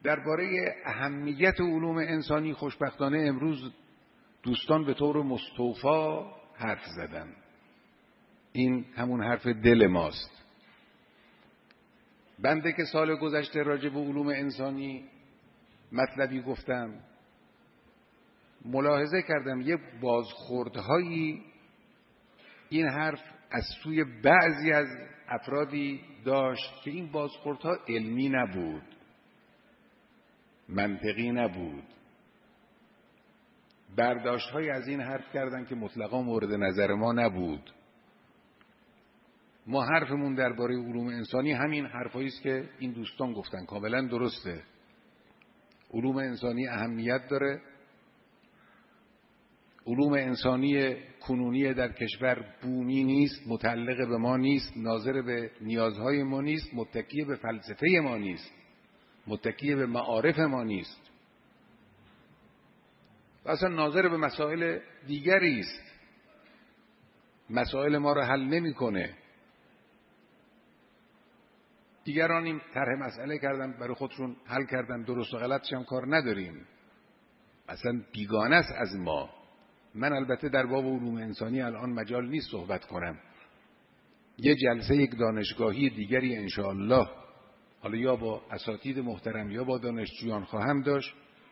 درباره اهمیت علوم انسانی خوشبختانه امروز دوستان به طور مستوفا حرف زدن. این همون حرف دل ماست. بنده که سال گذشته راجع به علوم انسانی مطلبی گفتم، ملاحظه کردم یه بازخوردهایی این حرف از سوی بعضی از افرادی داشت که این بازخوردها علمی نبود، منطقی نبود. برداشت‌های از این حرف کردن که مطلقا مورد نظر ما نبود. ما حرفمون درباره علوم انسانی همین حرفایی است که این دوستان گفتن، کاملا درسته. علوم انسانی اهمیت داره. علوم انسانی کنونی در کشور بومی نیست، متعلق به ما نیست، ناظر به نیازهای ما نیست، متکی به فلسفه ما نیست، متکی به معارف ما نیست، اصلا ناظر به مسائل دیگری است. مسائل ما را حل نمی‌کنه. دیگران این طرح مسئله کردن برای خودشون حل کردن، درست و غلطش هم کار نداریم، اصلا بیگانه است از ما. من البته در باب علوم انسانی الان مجال نیست صحبت کنم. یه جلسه یک دانشگاهی دیگری انشاءالله، حالا یا با اساتید محترم یا با دانشجویان خواهم داشت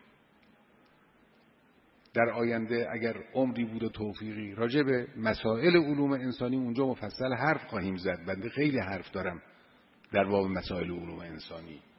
در آینده اگر عمری بود و توفیقی، راجع به مسائل علوم انسانی اونجا مفصل حرف خواهیم زد. بنده خیلی حرف دارم در باب مسائل علوم انسانی.